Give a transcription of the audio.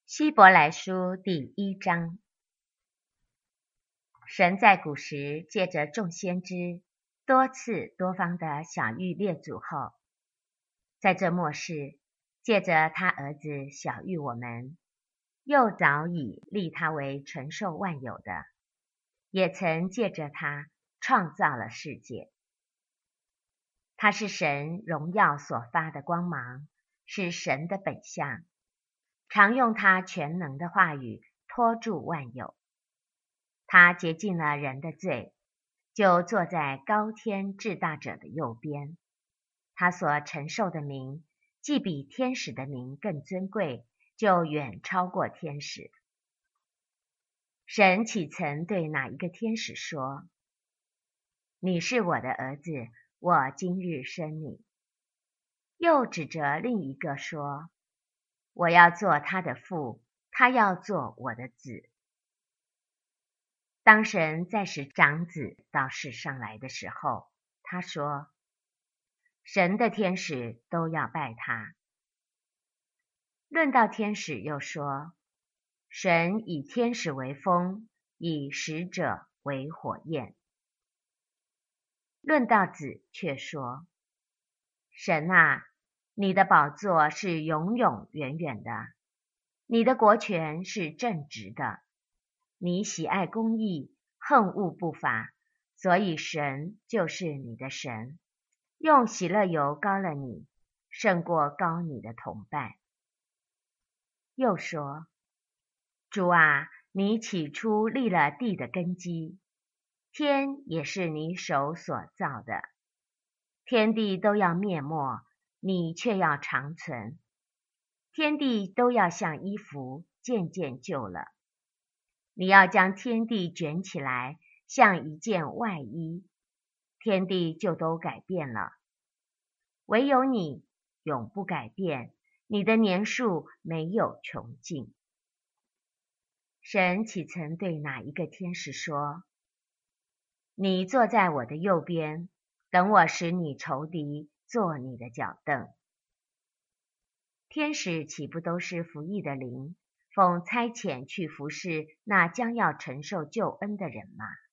希伯来书第1章。神在古时借着众先知多次多方的晓谕列祖后，在这末世借着他儿子晓谕我们，又早已立他为承受万有的，也曾借着他创造了世界。他是神荣耀所发的光芒，是神的本相，常用他全能的话语托住万有。他洁净了人的罪，就坐在高天至大者的右边。他所承受的名，既比天使的名更尊贵，就远超过天使。神岂曾对哪一个天使说：你是我的儿子，我今日生你？又指着另一个说：我要做他的父，他要做我的子。当神再使长子到世上来的时候，他说：神的天使都要拜他。论到天使又说：神以天使为风，以使者为火焰。论到子却说：神啊，你的宝座是永永远远的，你的国权是正直的，你喜爱公义，恨恶不法，所以神就是你的神，用喜乐油膏了你，胜过膏你的同伴。又说：主啊，你起初立了地的根基，天也是你手所造的，天地都要灭没，你却要长存。天地都要像衣服渐渐旧了，你要将天地卷起来，像一件外衣，天地就都改变了。唯有你永不改变，你的年数没有穷尽。神岂曾对哪一个天使说：你坐在我的右边，等我使你仇敌做你的脚凳？天使岂不都是服役的灵，奉差遣去服侍那将要承受救恩的人吗？